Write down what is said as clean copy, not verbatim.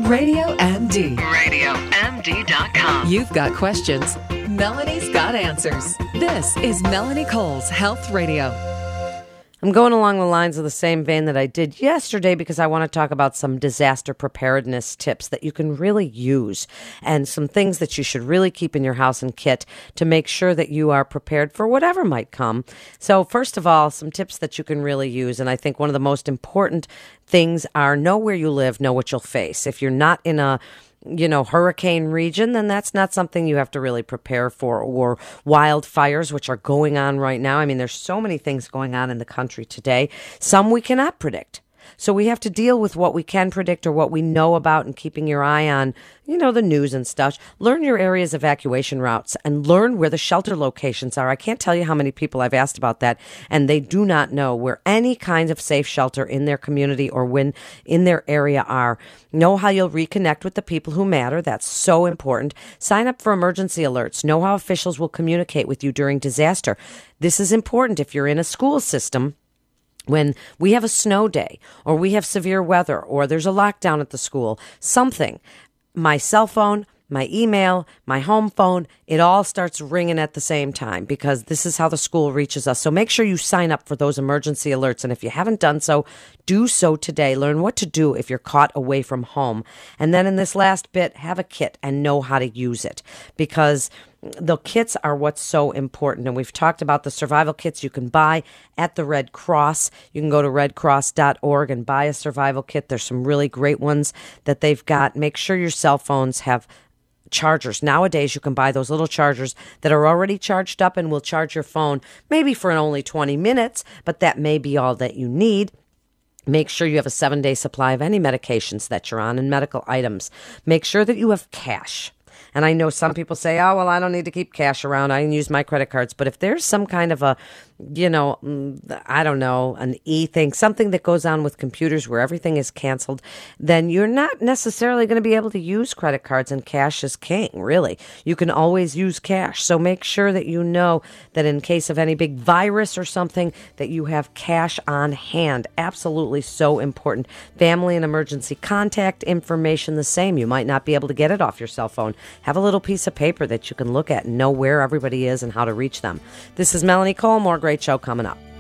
Radio MD. RadioMD.com. You've got questions. Melanie's got answers. This is Melanie Cole's Health Radio. I'm going along the lines of the same vein that I did yesterday because I want to talk about some disaster preparedness tips that you can really use and some things that you should really keep in your house and kit to make sure that you are prepared for whatever might come. So first of all, some tips that you can really use, and I think one of the most important things are know where you live, know what you'll face. If you're not in a hurricane region, then that's not something you have to really prepare for, or wildfires, which are going on right now. I mean, there's so many things going on in the country today. Some we cannot predict. So we have to deal with what we can predict or what we know about and keeping your eye on, the news and stuff. Learn your area's evacuation routes and learn where the shelter locations are. I can't tell you how many people I've asked about that, and they do not know where any kinds of safe shelter in their community or when in their area are. Know how you'll reconnect with the people who matter. That's so important. Sign up for emergency alerts. Know how officials will communicate with you during disaster. This is important if you're in a school system. When we have a snow day or we have severe weather or there's a lockdown at the school, something, my cell phone, my email, my home phone, it all starts ringing at the same time because this is how the school reaches us. So make sure you sign up for those emergency alerts. And if you haven't done so, do so today. Learn what to do if you're caught away from home. And then in this last bit, have a kit and know how to use it because the kits are what's so important. And we've talked about the survival kits you can buy at the Red Cross. You can go to redcross.org and buy a survival kit. There's some really great ones that they've got. Make sure your cell phones have chargers. Nowadays, you can buy those little chargers that are already charged up and will charge your phone maybe for only 20 minutes, but that may be all that you need. Make sure you have a 7-day supply of any medications that you're on and medical items. Make sure that you have cash. And I know some people say, oh, well, I don't need to keep cash around. I can use my credit cards. But if there's some kind of a, I don't know, an e-thing, something that goes on with computers where everything is canceled, then you're not necessarily going to be able to use credit cards, and cash is king, really. You can always use cash. So make sure that you know that in case of any big virus or something, that you have cash on hand. Absolutely so important. Family and emergency contact information, the same. You might not be able to get it off your cell phone. Have a little piece of paper that you can look at and know where everybody is and how to reach them. This is Melanie Cole. More great show coming up.